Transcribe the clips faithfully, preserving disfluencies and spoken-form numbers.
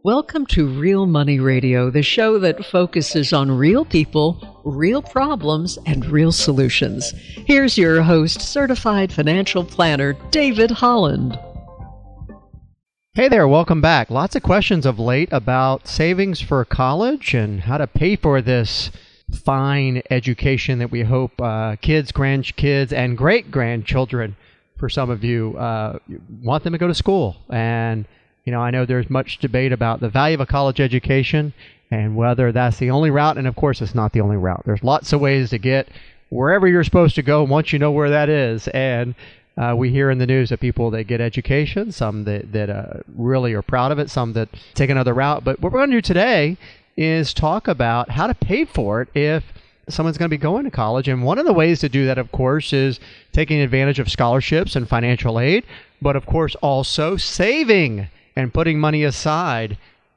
Welcome to Real Money Radio, the show that focuses on real people, real problems, and real solutions. Here's your host, certified financial planner, David Holland. Hey there, welcome back. Lots of questions of late about savings for college and how to pay for this fine education that we hope uh, kids, grandkids, and great-grandchildren, for some of you, uh, want them to go to school. And You know, I know there's much debate about the value of a college education and whether that's the only route. And of course, it's not the only route. There's lots of ways to get wherever you're supposed to go once you know where that is. And uh, we hear in the news of people that get education, some that, that uh, really are proud of it, some that take another route. But what we're going to do today is talk about how to pay for it if someone's going to be going to college. And one of the ways to do that, of course, is taking advantage of scholarships and financial aid, but of course also saving and putting money aside.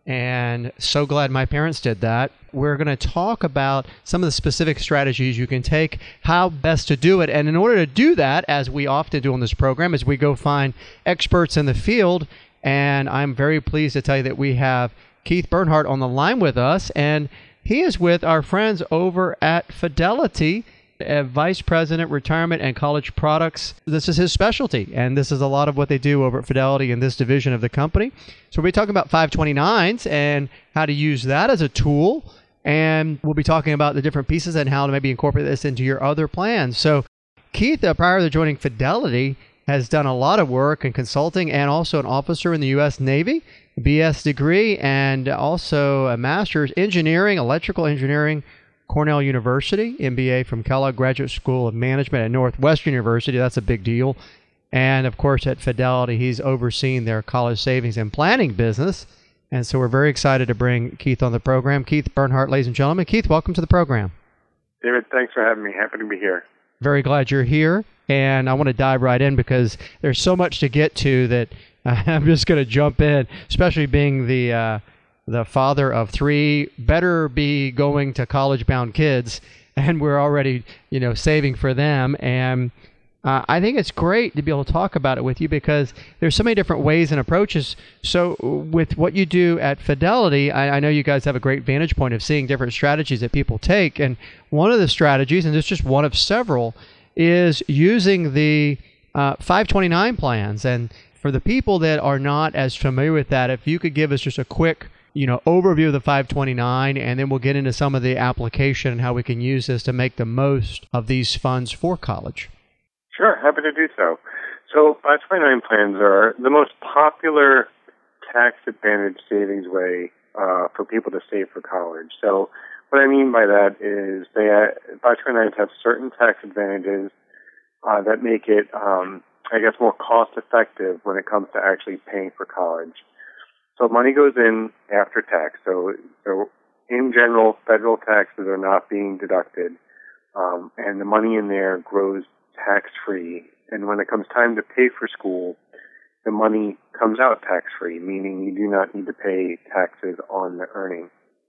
And so glad my parents did that. We're going to talk about some of the specific strategies you can take, how best to do it. And in order to do that, as we often do on this program, is we go find experts in the field. And I'm very pleased to tell you that we have Keith Bernhardt on the line with us. And he is with our friends over at Fidelity, Uh, Vice President, Retirement and College Products. This is his specialty, and this is a lot of what they do over at Fidelity in this division of the company. So we'll be talking about five twenty-nines and how to use that as a tool, and we'll be talking about the different pieces and how to maybe incorporate this into your other plans. So Keith, uh, prior to joining Fidelity, has done a lot of work in consulting and also an officer in the U S Navy, B S degree, and also a master's engineering, electrical engineering, Cornell University, M B A from Kellogg Graduate School of Management at Northwestern University. That's a big deal. And of course, at Fidelity, he's overseeing their college savings and planning business. And so we're very excited to bring Keith on the program. Keith Bernhardt, ladies and gentlemen. Keith, welcome to the program. David, thanks for having me. Happy to be here. Very glad you're here. And I want to dive right in because there's so much to get to that uh, I'm just going to jump in, especially being the uh, the father of three, better be going to college-bound kids, and we're already, you know, saving for them. And uh, I think it's great to be able to talk about it with you because there's so many different ways and approaches. So with what you do at Fidelity, I, I know you guys have a great vantage point of seeing different strategies that people take. And one of the strategies, and it's just one of several, is using the uh, five twenty-nine plans. And for the people that are not as familiar with that, if you could give us just a quick you know, overview of the five twenty-nine, and then we'll get into some of the application and how we can use this to make the most of these funds for college. Sure, happy to do so. So five twenty-nine plans are the most popular tax advantage savings way uh, for people to save for college. So what I mean by that is they uh, five twenty-nines have certain tax advantages uh, that make it, um, I guess, more cost effective when it comes to actually paying for college. So money goes in after tax. So, so in general, federal taxes are not being deducted, um, and the money in there grows tax-free. And when it comes time to pay for school, the money comes out tax-free, meaning you do not need to pay taxes on the earning.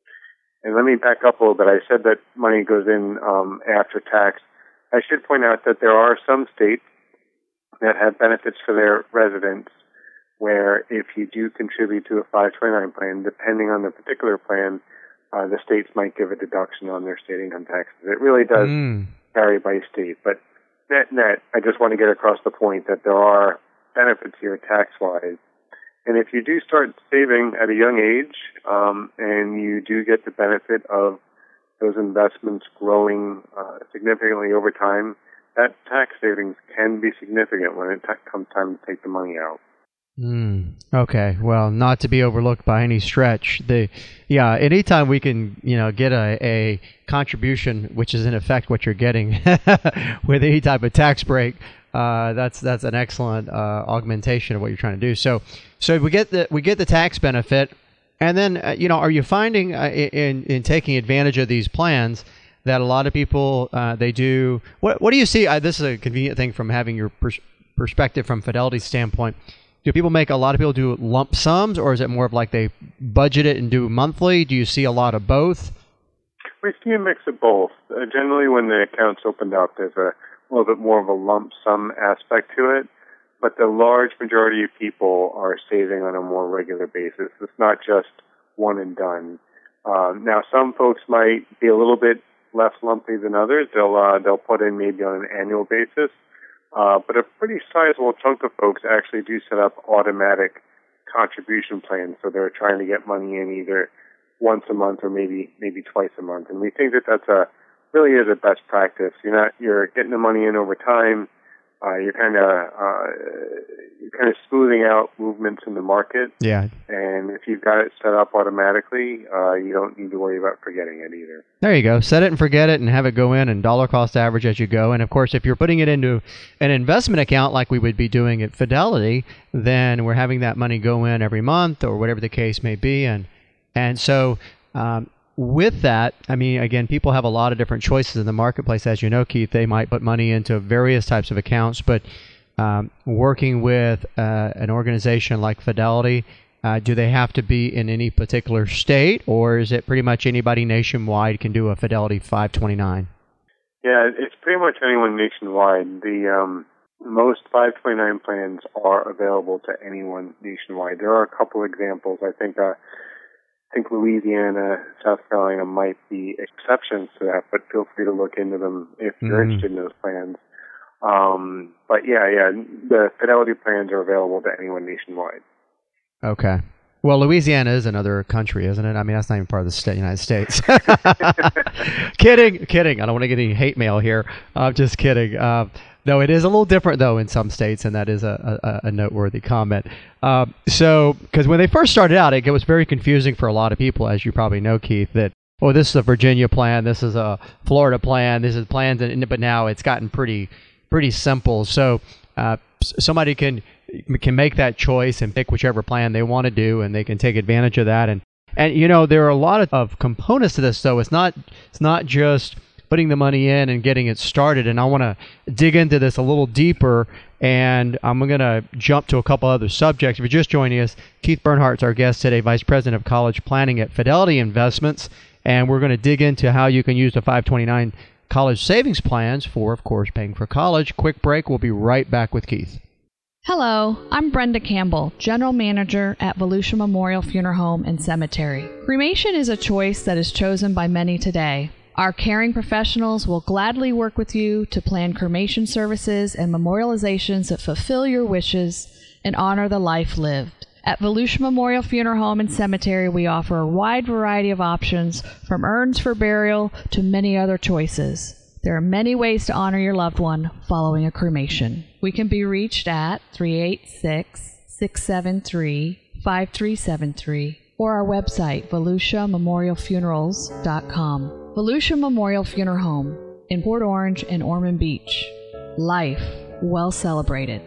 And let me back up a little bit. I said that money goes in um, after tax. I should point out that there are some states that have benefits for their residents where if you do contribute to a five twenty-nine plan, depending on the particular plan, uh, the states might give a deduction on their state income taxes. It really does mm. vary by state. But net, net, I just want to get across the point that there are benefits here tax-wise. And if you do start saving at a young age, um, and you do get the benefit of those investments growing uh, significantly over time, that tax savings can be significant when it t- comes time to take the money out. Mm, okay, well, not to be overlooked by any stretch. The yeah, anytime we can, you know, get a, a contribution, which is in effect what you're getting with any type of tax break, uh, that's that's an excellent uh, augmentation of what you're trying to do. So, so we get the we get the tax benefit, and then uh, you know, are you finding uh, in in taking advantage of these plans that a lot of people uh, they do? What what do you see? Uh, this is a convenient thing from having your pers- perspective from Fidelity's standpoint. Do people make, a lot of people do lump sums, or is it more of like they budget it and do monthly? Do you see a lot of both? We see a mix of both. Uh, generally, when the account's opened up, there's a little bit more of a lump sum aspect to it, but the large majority of people are saving on a more regular basis. It's not just one and done. Um, now, some folks might be a little bit less lumpy than others. They'll uh, they'll put in maybe on an annual basis, uh, but a pretty sizable chunk of folks actually do set up automatic contribution plans. So they're trying to get money in either once a month or maybe maybe twice a month. And we think that that's a really is a best practice. You're not you're getting the money in over time. Uh, you're kind of uh, you're kind of smoothing out movements in the market. Yeah. And if you've got it set up automatically, uh, you don't need to worry about forgetting it either. There you go. Set it and forget it and have it go in and dollar cost average as you go. And, of course, if you're putting it into an investment account like we would be doing at Fidelity, then we're having that money go in every month or whatever the case may be. And, and so um, with that, I mean, again, people have a lot of different choices in the marketplace. As you know, Keith, they might put money into various types of accounts, but um, working with uh, an organization like Fidelity, uh, do they have to be in any particular state, or is it pretty much anybody nationwide can do a Fidelity five twenty-nine? Yeah, it's pretty much anyone nationwide. The um, most five twenty-nine plans are available to anyone nationwide. There are a couple examples. I think uh, I think Louisiana, South Carolina might be exceptions to that, but feel free to look into them if you're mm-hmm. interested in those plans. Um, but yeah, yeah, the Fidelity plans are available to anyone nationwide. Okay. Well, Louisiana is another country, isn't it? I mean, that's not even part of the state, United States. kidding, kidding. I don't want to get any hate mail here. I'm just kidding. Uh, no, it is a little different, though, in some states, and that is a, a, a noteworthy comment. Uh, so, because when they first started out, it was very confusing for a lot of people, as you probably know, Keith, that, oh, this is a Virginia plan, this is a Florida plan, this is plans, and, but now it's gotten pretty pretty simple. So uh, somebody can can make that choice and pick whichever plan they want to do, and they can take advantage of that. And, and you know, there are a lot of, of components to this, though. It's not it's not just putting the money in and getting it started. And I want to dig into this a little deeper, and I'm going to jump to a couple other subjects. If you're just joining us, Keith Bernhardt's our guest today, Vice President of College Planning at Fidelity Investments, and we're going to dig into how you can use the five twenty-nine college savings plans for, of course, paying for college. Quick break. We'll be right back with Keith. Hello, I'm Brenda Campbell, General Manager at Volusia Memorial Funeral Home and Cemetery. Cremation is a choice that is chosen by many today. Our caring professionals will gladly work with you to plan cremation services and memorializations that fulfill your wishes and honor the life lived. At Volusia Memorial Funeral Home and Cemetery, we offer a wide variety of options, from urns for burial to many other choices. There are many ways to honor your loved one following a cremation. We can be reached at three eight six, six seven three, five three seven three or our website, volusia memorial funerals dot com. Volusia Memorial Funeral Home in Port Orange and Ormond Beach. Life well celebrated.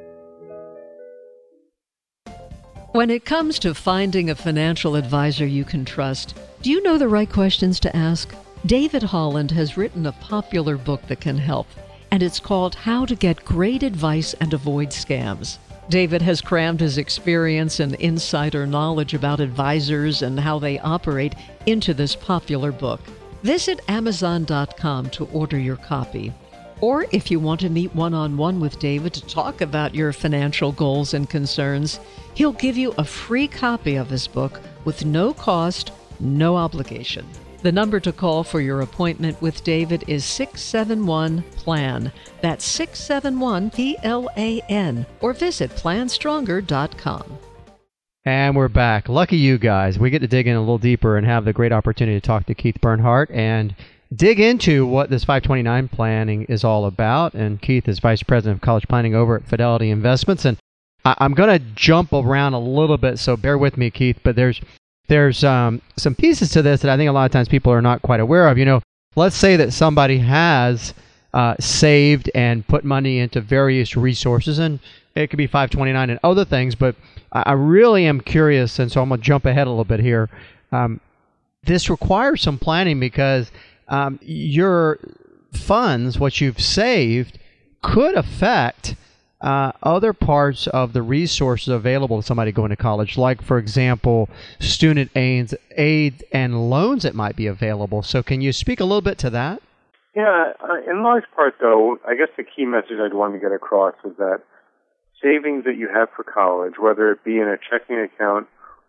When it comes to finding a financial advisor you can trust, do you know the right questions to ask? David Holland has written a popular book that can help, and it's called How to Get Great Advice and Avoid Scams. David has crammed his experience and insider knowledge about advisors and how they operate into this popular book. Visit amazon dot com to order your copy. Or if you want to meet one-on-one with David to talk about your financial goals and concerns, he'll give you a free copy of his book with no cost, no obligation. The number to call for your appointment with David is six seven one plan. That's six seven one P L A N. Or visit plan stronger dot com. And we're back. Lucky you guys. We get to dig in a little deeper and have the great opportunity to talk to Keith Bernhardt and dig into what this five twenty-nine planning is all about. And Keith is Vice President of College Planning over at Fidelity Investments. And I- I'm going to jump around a little bit, so bear with me, Keith, but there's There's um, some pieces to this that I think a lot of times people are not quite aware of. You know, let's say that somebody has uh, saved and put money into various resources, and it could be five twenty-nine and other things, but I really am curious, and so I'm going to jump ahead a little bit here. Um, this requires some planning because um, your funds, what you've saved, could affect Uh, other parts of the resources available to somebody going to college, like, for example, student aid, aid and loans that might be available. So can you speak a little bit to that? Yeah, uh, in large part, though, I guess the key message I'd want to get across is that savings that you have for college, whether it be in a checking account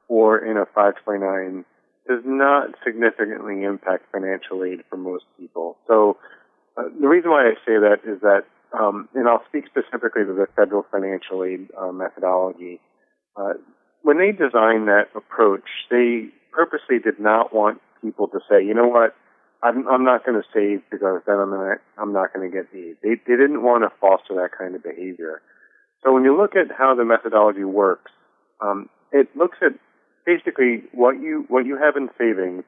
or in a five twenty-nine does not significantly impact financial aid for most people. So uh, the reason why I say that is that, um, and I'll speak specifically to the federal financial aid uh, methodology. Uh, when they designed that approach, they purposely did not want people to say, you know what, I'm, I'm not going to save because then I'm, gonna, I'm not going to get aid. They, they didn't want to foster that kind of behavior. So when you look at how the methodology works, um, it looks at basically what you what you have in savings,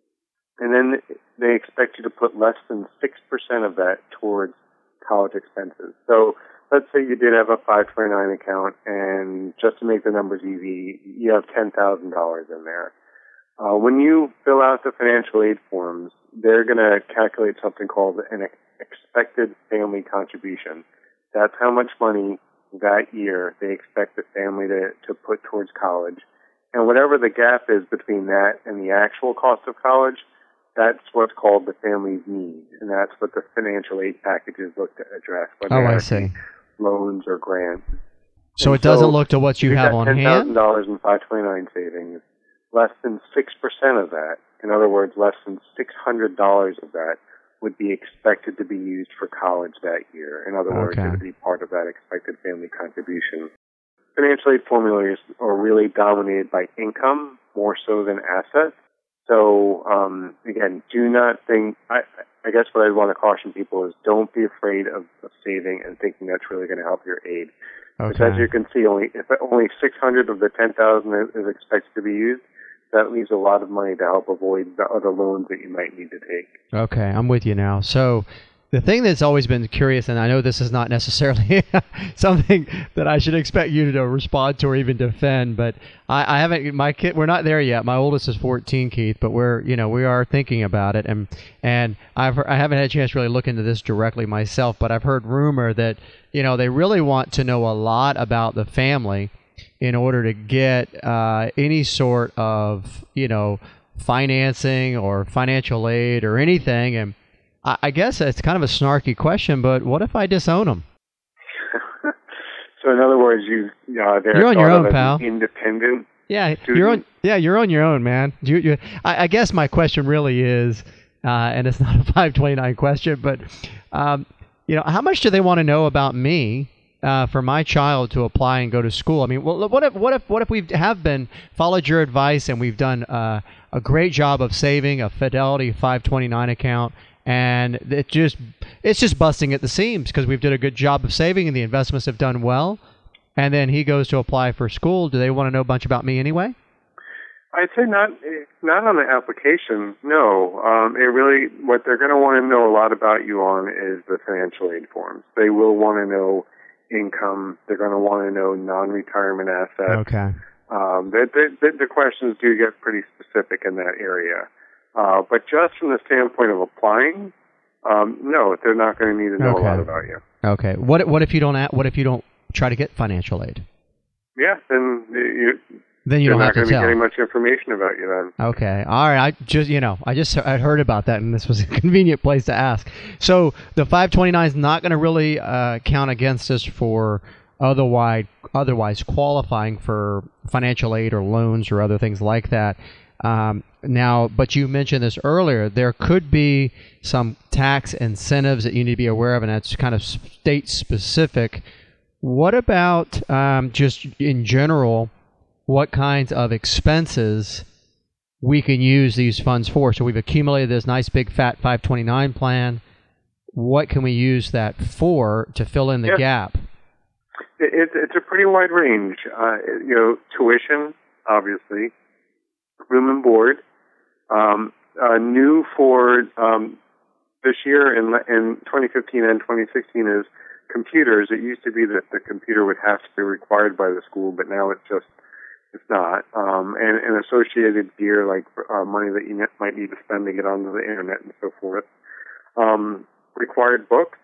and then they expect you to put less than six percent of that towards college expenses. So let's say you did have a five twenty-nine account, and just to make the numbers easy, you have ten thousand dollars in there. Uh, when you fill out the financial aid forms, they're going to calculate something called an expected family contribution. That's how much money that year they expect the family to, to put towards college. And whatever the gap is between that and the actual cost of college, that's what's called the family's need. And that's what the financial aid packages look to address, whether Oh, I it's see. loans or grants. So And it doesn't so look to what you you've have got on ten thousand hand? dollars in five twenty-nine savings. Less than six percent of that, in other words, less than six hundred dollars of that, would be expected to be used for college that year. In other words, Okay. it would be part of that expected family contribution. Financial aid formulas are really dominated by income more so than assets. So, um, again, do not think, I, I guess what I want to caution people is don't be afraid of, of saving and thinking that's really going to help your aid. Because as Okay. you can see, only if only six hundred of the ten thousand is, is expected to be used, that leaves a lot of money to help avoid the other loans that you might need to take. Okay, I'm with you now. So the thing that's always been curious, and I know this is not necessarily something that I should expect you to respond to or even defend, but I, I haven't. My kid, we're not there yet. My oldest is fourteen, Keith, but we're, you know, we are thinking about it, and and I've I haven't had a chance to really look into this directly myself, but I've heard rumor that, you know, they really want to know a lot about the family in order to get uh, any sort of, you know, financing or financial aid or anything. And I, I guess it's kind of a snarky question, but what if I disown them? So in other words, you uh, they're You're on your thought own, of as pal. independent. Yeah, student. you're on. Yeah, you're on your own, man. You, you, I, I guess my question really is, uh, and it's not a five twenty-nine question, but um, you know, how much do they want to know about me? Uh, for my child to apply and go to school. I mean, well, what if what if what if we have been followed your advice and we've done uh, a great job of saving a Fidelity five twenty-nine account, and it just it's just busting at the seams because we've done a good job of saving and the investments have done well, and then he goes to apply for school. Do they want to know a bunch about me anyway? I'd say not not on the application. No, um, it really what they're going to want to know a lot about you on is the financial aid forms. They will want to know income. They're going to want to know non-retirement assets. Okay. Um, the, the, the questions do get pretty specific in that area. Uh, but just from the standpoint of applying, um, no, they're not going to need to know Okay. a lot about you. Okay. What what if you don't a- what if you don't try to get financial aid? Yeah, then you, Then you you're don't not have to going to be tell. getting much information about you then. Okay. All right. I just, you know, I just I heard about that, and this was a convenient place to ask. So the five twenty-nine is not going to really uh, count against us for otherwise otherwise qualifying for financial aid or loans or other things like that. Um, now, but you mentioned this earlier. There could be some tax incentives that you need to be aware of, and that's kind of state specific. What about um, just in general? What kinds of expenses we can use these funds for? So we've accumulated this nice big fat five twenty-nine plan. What can we use that for to fill in the Yeah. gap? It, it, it's a pretty wide range. Uh, you know, tuition, obviously, room and board. Um, uh, new for um, this year in, in twenty fifteen and twenty sixteen is computers. It used to be that the computer would have to be required by the school, but now it's just It's not. Um, and, and associated gear like uh, money that you might need to spend to get onto the internet and so forth. Um, required books,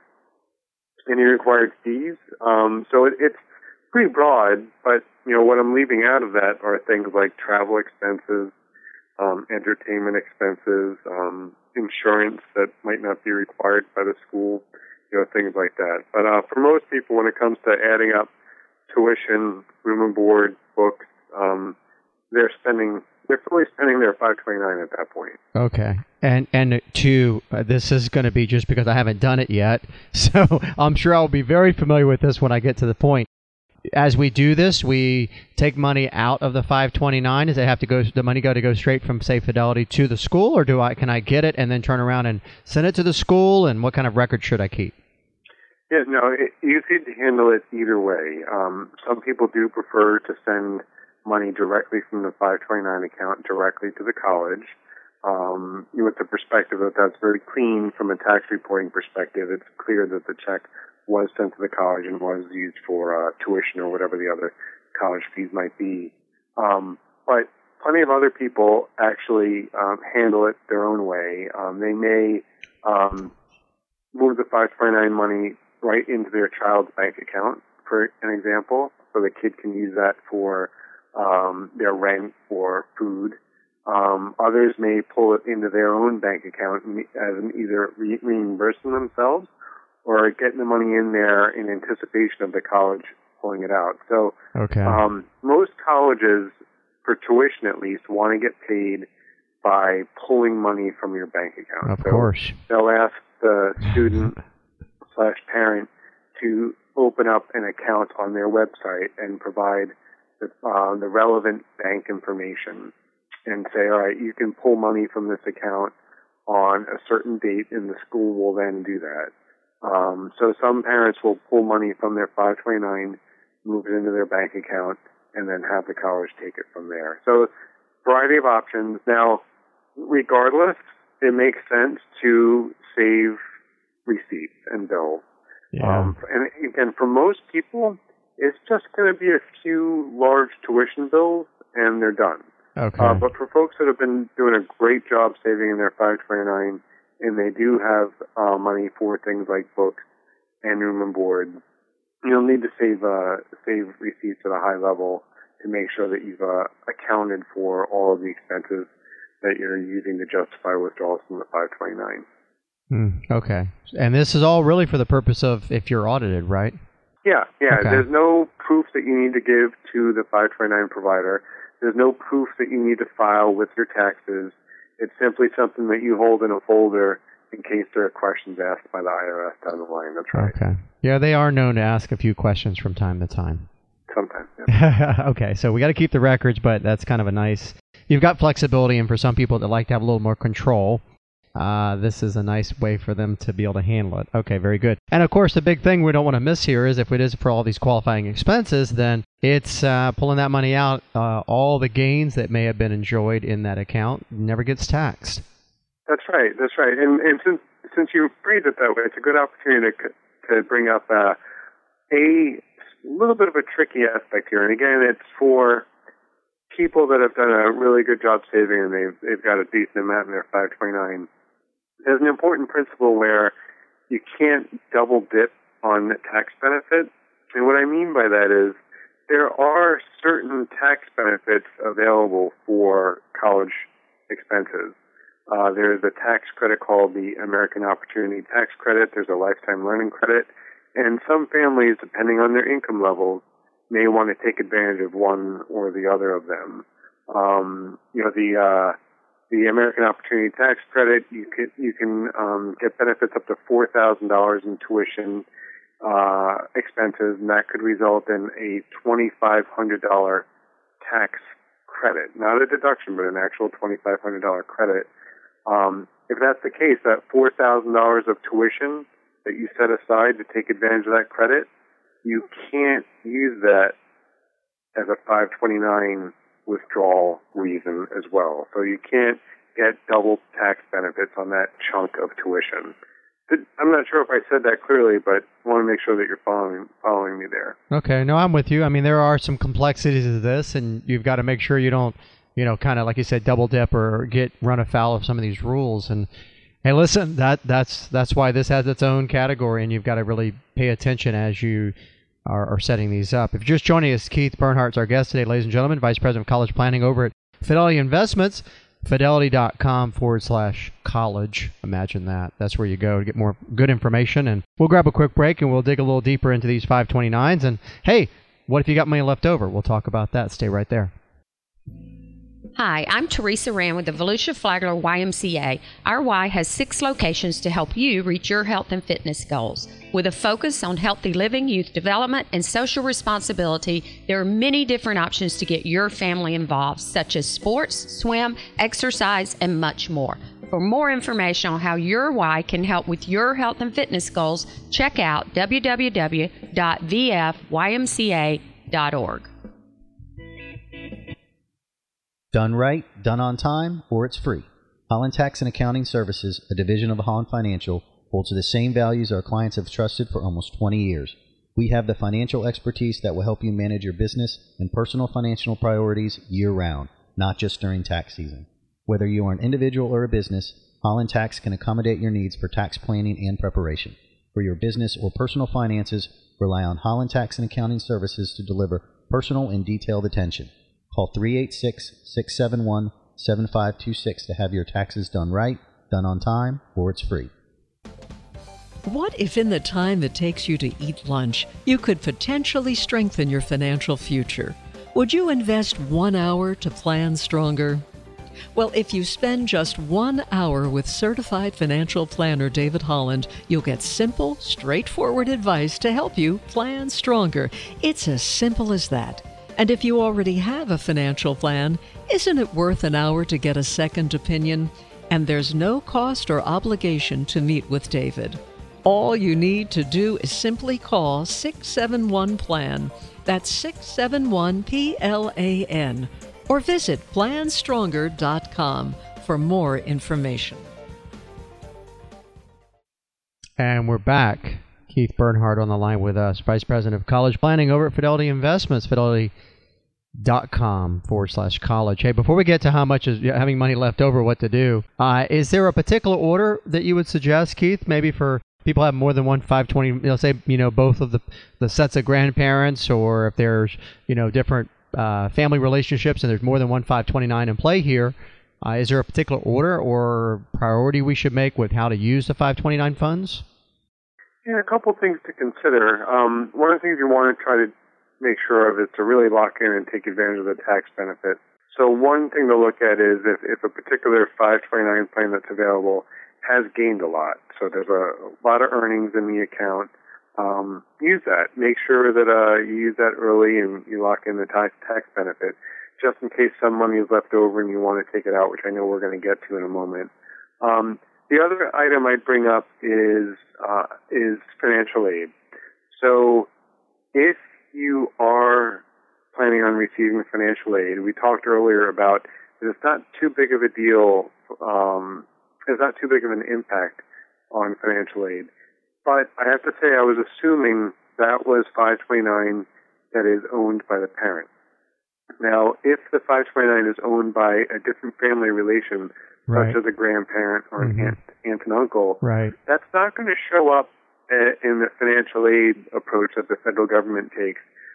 any required fees. Um, so it, it's pretty broad, but you know what I'm leaving out of that are things like travel expenses, um, entertainment expenses, um, insurance that might not be required by the school, you know, things like that. But uh, for most people, when it comes to adding up tuition, room and board, books, Um, they're spending, they're fully spending their five twenty-nine at that point. Okay. And and two, uh, this is going to be just because I haven't done it yet, so I'm sure I'll be very familiar with this when I get to the point. As we do this, we take money out of the five twenty-nine. Does it have to go? The money go to go straight from, say, Fidelity to the school, or do I can I get it and then turn around and send it to the school? And what kind of record should I keep? Yeah, no, it, you could handle it either way. Um, some people do prefer to send money directly from the five twenty-nine account directly to the college. Um, with the perspective that that's very clean from a tax reporting perspective. It's clear that the check was sent to the college and was used for uh, tuition or whatever the other college fees might be. Um, but plenty of other people actually um, handle it their own way. Um, they may um, move the five twenty-nine money right into their child's bank account, for an example, so the kid can use that for um, their rent or food. Um, others may pull it into their own bank account as an either re- reimbursing themselves or getting the money in there in anticipation of the college pulling it out. So okay. um, most colleges, for tuition at least, want to get paid by pulling money from your bank account. Of so course. They'll ask the student slash parent to open up an account on their website and provide the, uh, the relevant bank information and say, all right, you can pull money from this account on a certain date, and the school will then do that. Um, so some parents will pull money from their five twenty-nine, move it into their bank account, and then have the college take it from there. So variety of options. Now, regardless, it makes sense to save receipts and bills. Yeah. Um, and again, for most people, it's just going to be a few large tuition bills, and they're done. Okay. Uh, but for folks that have been doing a great job saving in their five twenty-nine, and they do have uh, money for things like books and room and board, you'll need to save uh, save receipts at a high level to make sure that you've uh, accounted for all of the expenses that you're using to justify withdrawals from the five twenty-nine. Mm, okay. And this is all really for the purpose of if you're audited, right? Yeah, yeah. Okay. There's no proof that you need to give to the five twenty-nine provider. There's no proof that you need to file with your taxes. It's simply something that you hold in a folder in case there are questions asked by the I R S down the line. That's right. Okay. Yeah, they are known to ask a few questions from time to time. Sometimes, yeah. Okay, so we got to keep the records, but that's kind of a nice... You've got flexibility, and for some people that like to have a little more control, uh, this is a nice way for them to be able to handle it. Okay, very good. And of course, the big thing we don't want to miss here is if it is for all these qualifying expenses, then it's uh, pulling that money out. Uh, all the gains that may have been enjoyed in that account never gets taxed. That's right. That's right. And, and since since you phrased it that way, it's a good opportunity to to bring up uh, a little bit of a tricky aspect here. And again, it's for people that have done a really good job saving and they've they've got a decent amount in their five twenty-nine. There's an important principle where you can't double dip on the tax benefit. And what I mean by that is there are certain tax benefits available for college expenses. Uh, there's a tax credit called the American Opportunity Tax Credit. There's a Lifetime Learning Credit. And some families, depending on their income levels, may want to take advantage of one or the other of them. Um, you know, the uh, the American Opportunity Tax Credit, you can you can um, get benefits up to four thousand dollars in tuition uh, expenses, and that could result in a twenty-five hundred dollars tax credit, not a deduction, but an actual twenty-five hundred dollars credit. Um, if that's the case, that four thousand dollars of tuition that you set aside to take advantage of that credit, you can't use that as a five twenty-nine withdrawal reason as well. So you can't get double tax benefits on that chunk of tuition. I'm not sure if I said that clearly, but I want to make sure that you're following following me there. Okay, no, I'm with you. I mean, there are some complexities to this, and you've got to make sure you don't, you know, kind of like you said, double dip or get run afoul of some of these rules. And hey, listen, that that's that's why this has its own category, and you've got to really pay attention as you are, are setting these up. If you're just joining us, Keith Bernhardt's our guest today, ladies and gentlemen, Vice President of College Planning over at Fidelity Investments. Fidelity.com forward slash college. Imagine that. That's where you go to get more good information. And we'll grab a quick break and we'll dig a little deeper into these five twenty-nines. And hey, what if you got money left over? We'll talk about that. Stay right there. Hi, I'm Teresa Rand with the Volusia Flagler Y M C A. Our Y has six locations to help you reach your health and fitness goals. With a focus on healthy living, youth development, and social responsibility, there are many different options to get your family involved, such as sports, swim, exercise, and much more. For more information on how your Y can help with your health and fitness goals, check out w w w dot v f y m c a dot org. Done right, done on time, or it's free. Holland Tax and Accounting Services, a division of Holland Financial, holds the same values our clients have trusted for almost twenty years. We have the financial expertise that will help you manage your business and personal financial priorities year-round, not just during tax season. Whether you are an individual or a business, Holland Tax can accommodate your needs for tax planning and preparation. For your business or personal finances, rely on Holland Tax and Accounting Services to deliver personal and detailed attention. Call three eight six, six seven one, seven five two six to have your taxes done right, done on time, or it's free. What if in the time it takes you to eat lunch, you could potentially strengthen your financial future? Would you invest one hour to plan stronger? Well, if you spend just one hour with certified financial planner David Holland, you'll get simple, straightforward advice to help you plan stronger. It's as simple as that. And if you already have a financial plan, isn't it worth an hour to get a second opinion? And there's no cost or obligation to meet with David. All you need to do is simply call six seven one plan. That's six seven one P L A N. Or visit plan stronger dot com for more information. And we're back. Keith Bernhardt on the line with us, Vice President of College Planning over at Fidelity Investments, fidelity dot com forward slash college. Hey, before we get to how much is having money left over, what to do, uh, is there a particular order that you would suggest, Keith, maybe for people who have more than one five twenty, let's say, you know, both of the, the sets of grandparents, or if there's, you know, different uh, family relationships and there's more than one five twenty-nine in play here, uh, is there a particular order or priority we should make with how to use the five twenty-nine funds? Yeah, a couple things to consider. Um, one of the things you want to try to make sure of is to really lock in and take advantage of the tax benefit. So one thing to look at is if, if a particular five twenty-nine plan that's available has gained a lot. So there's a, a lot of earnings in the account. Um, use that. Make sure that uh, you use that early and you lock in the tax, tax benefit, just in case some money is left over and you want to take it out, which I know we're going to get to in a moment. Um, The other item I'd bring up is uh, is financial aid. So if you are planning on receiving financial aid, we talked earlier about that it's not too big of a deal, um, it's not too big of an impact on financial aid. But I have to say I was assuming that was five twenty-nine that is owned by the parent. Now, if the five twenty-nine is owned by a different family relation, Right. such as a grandparent or an Mm-hmm. aunt, aunt and uncle, Right. that's not going to show up uh, in the financial aid approach that the federal government takes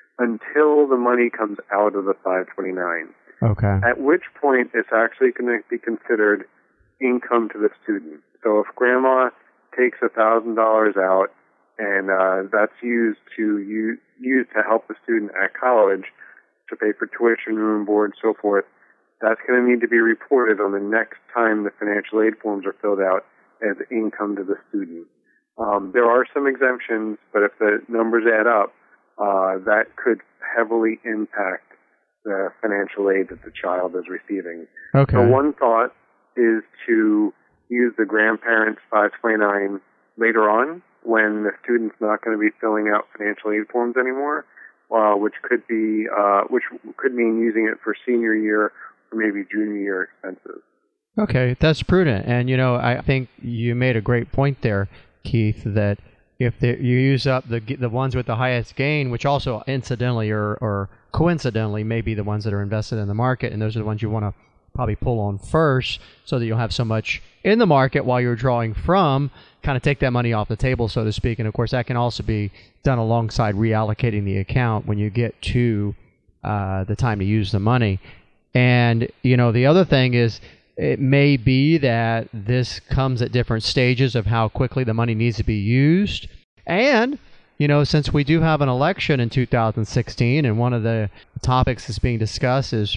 until the money comes out of the five twenty-nine. Okay. At which point it's actually going to be considered income to the student. So if grandma takes one thousand dollars out and uh, that's used to use, used to help the student at college to pay for tuition, room, board, and so forth, that's going to need to be reported on the next time the financial aid forms are filled out as income to the student. Um, there are some exemptions, but if the numbers add up, uh, that could heavily impact the financial aid that the child is receiving. Okay. So one thought is to use the grandparents' five twenty-nine later on when the student's not going to be filling out financial aid forms anymore, uh, which could be uh, which could mean using it for senior year or maybe junior year expenses. Okay, that's prudent. And, you know, I think you made a great point there, Keith, that if the, you use up the the ones with the highest gain, which also incidentally or, or coincidentally may be the ones that are invested in the market, and those are the ones you want to probably pull on first so that you'll have so much in the market while you're drawing from, kind of take that money off the table, so to speak. And, of course, that can also be done alongside reallocating the account when you get to uh, the time to use the money. And, you know, the other thing is it may be that this comes at different stages of how quickly the money needs to be used. And, you know, since we do have an election in two thousand sixteen, and one of the topics that's being discussed is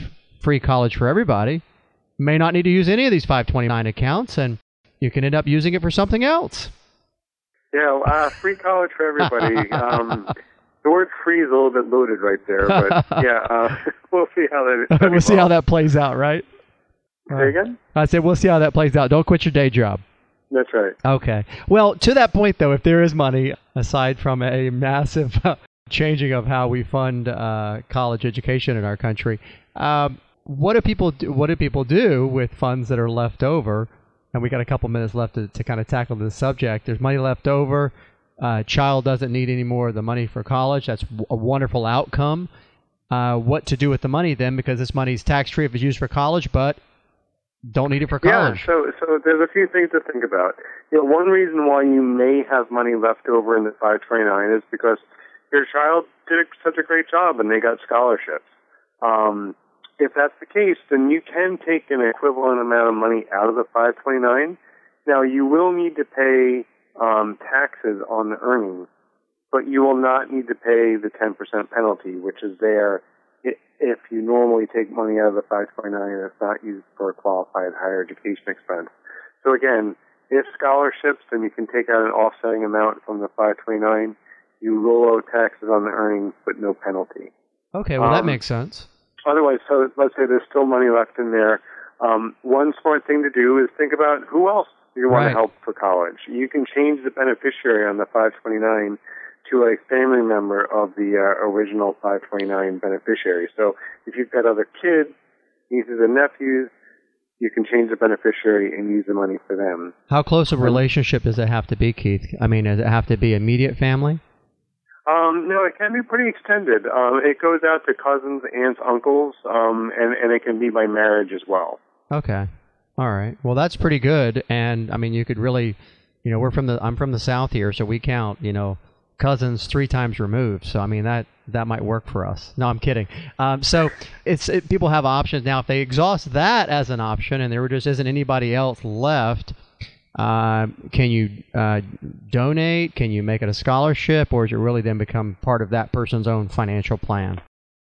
free college for everybody, may not need to use any of these five twenty-nine accounts, and you can end up using it for something else. Yeah, uh, free college for everybody. um, the word free is a little bit loaded right there, but yeah, uh, we'll see how that. We'll see how that plays out, right? Say again? I said we'll see how that plays out. Don't quit your day job. That's right. Okay. Well, to that point, though, if there is money, aside from a massive changing of how we fund uh, college education in our country, um, what do people do, what do people do with funds that are left over? And we got a couple minutes left to, to kind of tackle this subject. There's money left over. Uh, child doesn't need any more of the money for college. That's a wonderful outcome. Uh, what to do with the money then? Because this money is tax-free if it's used for college, but don't need it for college. Yeah, so so there's a few things to think about. You know, one reason why you may have money left over in the five twenty-nine is because your child did such a great job and they got scholarships. Um, if that's the case, then you can take an equivalent amount of money out of the five twenty-nine. Now, you will need to pay um, taxes on the earnings, but you will not need to pay the ten percent penalty, which is there if you normally take money out of the five twenty-nine and it's not used for a qualified higher education expense. So again, if scholarships, then you can take out an offsetting amount from the five twenty-nine. You roll out taxes on the earnings, but no penalty. Okay, well, um, that makes sense. Otherwise, so let's say there's still money left in there. Um, one smart thing to do is think about who else you want Right. to help for college. You can change the beneficiary on the five twenty-nine to a family member of the uh, original five twenty-nine beneficiary. So if you've got other kids, nieces and nephews, you can change the beneficiary and use the money for them. How close a relationship does it have to be, Keith? I mean, does it have to be immediate family? Um, no, it can be pretty extended. Um, it goes out to cousins, aunts, uncles, um, and, and it can be by marriage as well. Okay. All right. Well, that's pretty good. And, I mean, you could really, you know, we're from the, I'm from the South here, so we count, you know, cousins three times removed. So, I mean, that, that might work for us. No, I'm kidding. Um, so it's it, people have options. Now, if they exhaust that as an option and there just isn't anybody else left, uh, can you uh, donate? Can you make it a scholarship? Or does it really then become part of that person's own financial plan?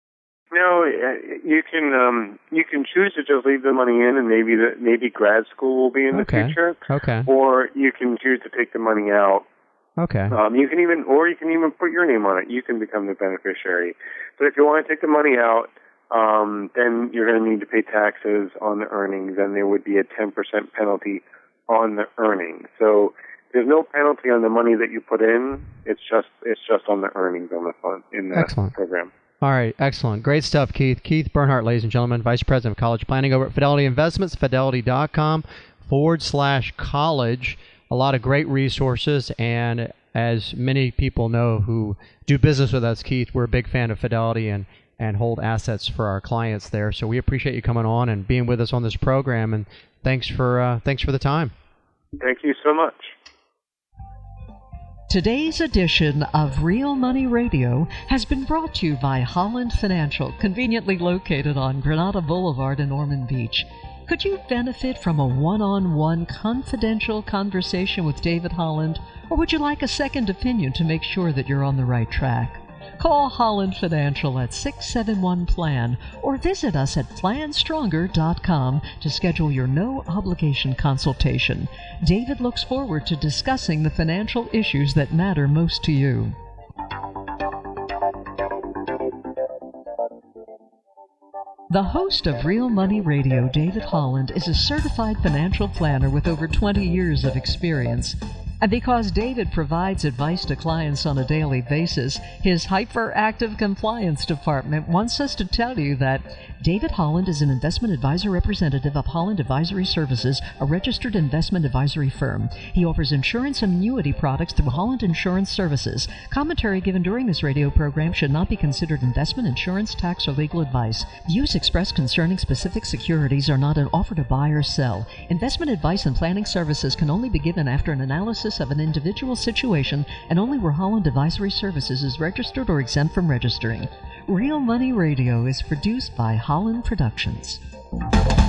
No, you can um, you can choose to just leave the money in, and maybe the, maybe grad school will be in the Okay. future. Okay. Or you can choose to take the money out. Okay. Um, you can even, or you can even put your name on it. You can become the beneficiary. But if you want to take the money out, um, then you're going to need to pay taxes on the earnings, and there would be a ten percent penalty on the earnings. So there's no penalty on the money that you put in. It's just it's just on the earnings on the fund in the Excellent. program. All right, excellent. Great stuff, Keith. Keith Bernhardt, ladies and gentlemen, Vice President of College Planning over at Fidelity Investments, fidelity.com forward slash college. A lot of great resources, and as many people know who do business with us, Keith, we're a big fan of Fidelity and, and hold assets for our clients there. So we appreciate you coming on and being with us on this program, and thanks for uh, thanks for the time. Thank you so much. Today's edition of Real Money Radio has been brought to you by Holland Financial, conveniently located on Granada Boulevard in Ormond Beach. Could you benefit from a one-on-one confidential conversation with David Holland, or would you like a second opinion to make sure that you're on the right track? Call Holland Financial at six seven one plan or visit us at plan stronger dot com to schedule your no-obligation consultation. David looks forward to discussing the financial issues that matter most to you. The host of Real Money Radio, David Holland, is a certified financial planner with over twenty years of experience. And because David provides advice to clients on a daily basis, his hyperactive compliance department wants us to tell you that David Holland is an investment advisor representative of Holland Advisory Services, a registered investment advisory firm. He offers insurance and annuity products through Holland Insurance Services. Commentary given during this radio program should not be considered investment, insurance, tax, or legal advice. Views expressed concerning specific securities are not an offer to buy or sell. Investment advice and planning services can only be given after an analysis of an individual situation and only where Holland Advisory Services is registered or exempt from registering. Real Money Radio is produced by Holland Productions.